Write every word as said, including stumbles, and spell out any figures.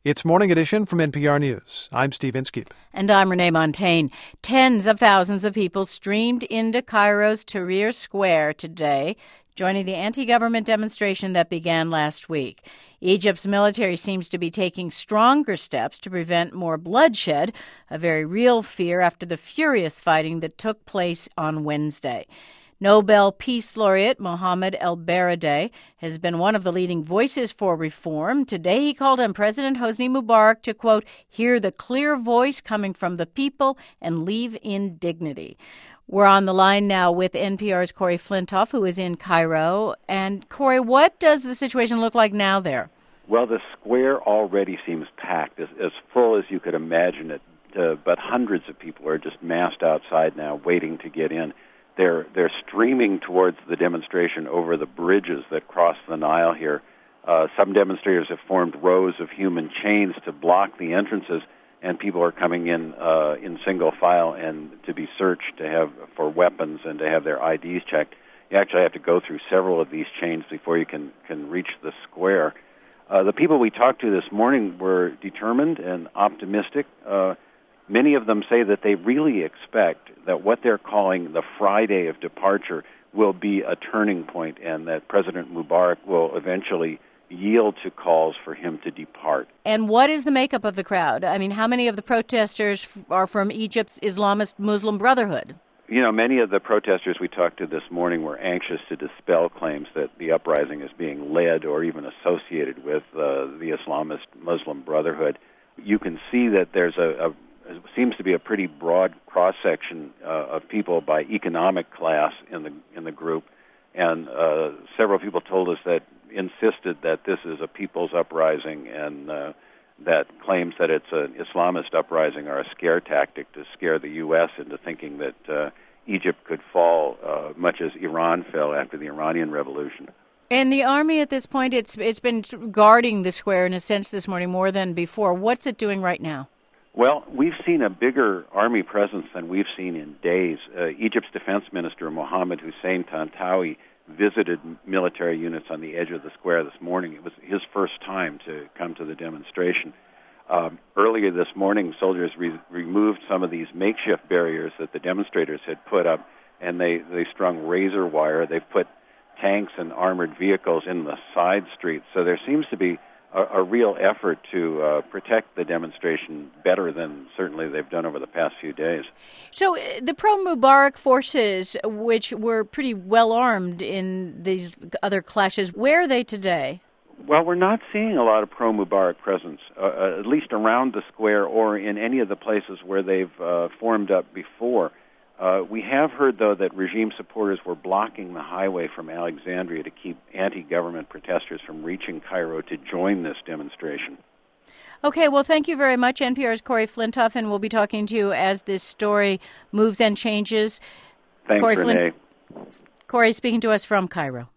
It's Morning Edition from N P R News. I'm Steve Inskeep. And I'm Renee Montagne. Tens of thousands of people streamed into Cairo's Tahrir Square today, joining the anti-government demonstration that began last week. Egypt's military seems to be taking stronger steps to prevent more bloodshed, a very real fear after the furious fighting that took place on Wednesday. Nobel Peace Laureate Mohamed El-Baradei has been one of the leading voices for reform. Today he called on President Hosni Mubarak to, quote, hear the clear voice coming from the people and leave in dignity. We're on the line now with N P R's Corey Flintoff, who is in Cairo. And, Corey, what does the situation look like now there? Well, the square already seems packed, as, as full as you could imagine it, uh, but hundreds of people are just massed outside now waiting to get in. They're they're streaming towards the demonstration over the bridges that cross the Nile here. Uh, some demonstrators have formed rows of human chains to block the entrances, and people are coming in uh, in single file and to be searched to have for weapons and to have their I Ds checked. You actually have to go through several of these chains before you can, can reach the square. Uh, the people we talked to this morning were determined and optimistic. Uh, Many of them say that they really expect that what they're calling the Friday of departure will be a turning point and that President Mubarak will eventually yield to calls for him to depart. And what is the makeup of the crowd? I mean, how many of the protesters are from Egypt's Islamist Muslim Brotherhood? You know, many of the protesters we talked to this morning were anxious to dispel claims that the uprising is being led or even associated with uh, the Islamist Muslim Brotherhood. You can see that there's a, a It seems to be a pretty broad cross-section uh, of people by economic class in the in the group, and uh, several people told us that insisted that this is a people's uprising and uh, that claims that it's an Islamist uprising are a scare tactic to scare the U S into thinking that uh, Egypt could fall uh, much as Iran fell after the Iranian Revolution. And the army at this point, it's it's been guarding the square in a sense this morning more than before. What's it doing right now? Well, we've seen a bigger army presence than we've seen in days. Uh, Egypt's defense minister, Mohammed Hussein Tantawi, visited military units on the edge of the square this morning. It was his first time to come to the demonstration. Um, earlier this morning, soldiers re- removed some of these makeshift barriers that the demonstrators had put up, and they, they strung razor wire. They've put tanks and armored vehicles in the side streets. So there seems to be a, a real effort to uh, protect the demonstration better than certainly they've done over the past few days. So uh, the pro-Mubarak forces, which were pretty well armed in these other clashes, where are they today? Well, we're not seeing a lot of pro-Mubarak presence, uh, at least around the square or in any of the places where they've uh, formed up before. Uh, we have heard, though, that regime supporters were blocking the highway from Alexandria to keep anti-government protesters from reaching Cairo to join this demonstration. Okay, well, thank you very much. N P R's Corey Flintoff, and we'll be talking to you as this story moves and changes. Thanks, Corey Renee. Flint- Corey speaking to us from Cairo.